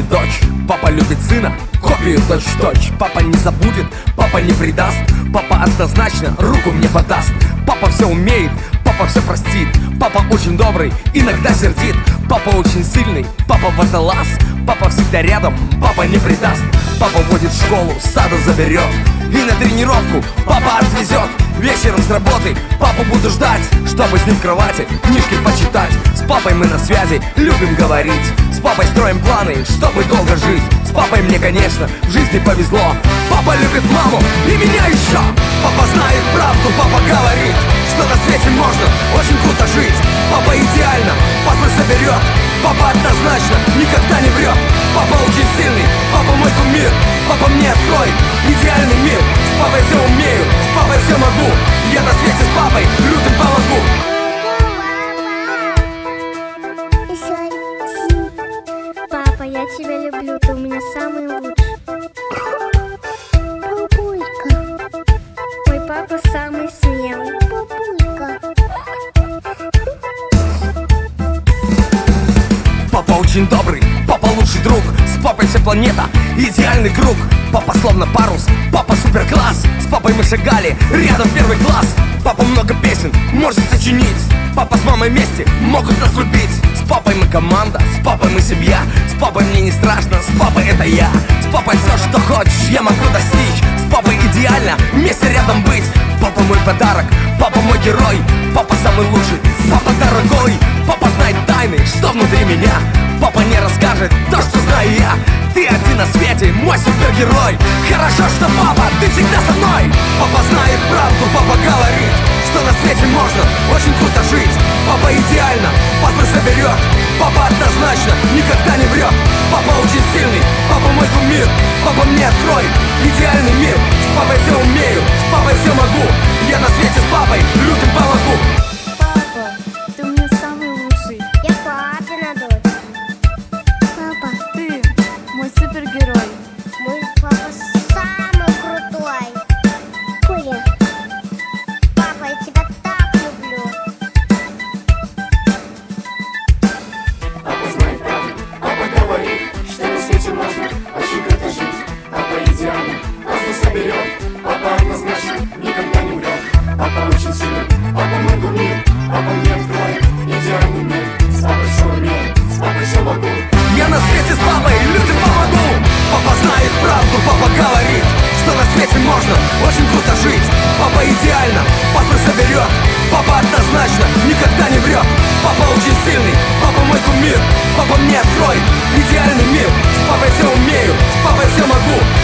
дочь. Папа любит сына, копию точь-в-точь. Папа не забудет, папа не предаст. Папа однозначно руку мне подаст. Папа все умеет, папа все простит. Папа очень добрый, иногда сердит. Папа очень сильный, папа водолаз. Папа всегда рядом, папа не предаст. Папа водит в школу, с сада заберет. И на тренировку папа отвезет. Вечером с работы папу буду ждать, чтобы с ним в кровати книжки почитать. С папой мы на связи, любим говорить. С папой строим планы, чтобы долго жить. С папой мне, конечно, в жизни повезло. Папа любит маму и меня еще. Папа знает правду, папа говорит, что на свете можно очень круто жить. Папа идеально паспорт соберет. Папа однозначно никогда не врет. Папа очень сильный, папа мой кумир. Папа мне открой идеальный мир. С папой все умею, с папой все могу. Я на свете с папой людям помогу. Папа, я тебя люблю, ты у меня самый лучший. Папулька. Мой папа самый смелый. Папулька. Папа очень добрый, папа лучший друг. С папой вся планета, идеальный круг. Папа словно парус, папа супер класс. С папой мы шагали, рядом первый класс. Папа много песен может сочинить. Папа с мамой вместе могут нас любить. С папой мы команда, с папой мы семья. С папой мне не страшно, с папой это я. С папой все, что хочешь, я могу достичь. С папой идеально вместе рядом быть. Папа мой подарок, папа мой герой. Папа самый лучший, папа дорогой. Папа знает тайны, что внутри меня. Папа не расскажет то, что знаю я. Ты один на свете, мой супергерой. Хорошо, что папа, ты всегда со мной. Папа знает правду, папа говорит, что на свете можно очень круто жить. Папа идеально паспорт соберет. Папа однозначно никогда не врет. Папа очень сильный, папа мой кумир. Папа мне открой идеальный мир. С папой все умею, с папой все могу. Я на свете с папой людям помогу. Папа, ты у меня самый лучший. Я папина дочь. Папа, ты мой супергерой. Мой папа самый крутой. Коля, папа, я тебя так люблю. Папа знает правду, папа говорит, что на свете можно очень круто жить. Папа идеально паспорт соберет. Папа однозначно никогда не врет. Папа очень сильный, папа мой кумир. Папа мне откроет идеальный мир. С папой все умею, с папой все могу. Я на свете с папой людям помогу. Папа знает правду, папа говорит, что на свете можно очень круто жить. Папа идеально паспорт соберет. Папа однозначно никогда не врет. Папа очень сильный, папа мой кумир. Папа мне откроет идеальный мир. С папой все умею, с папой все могу.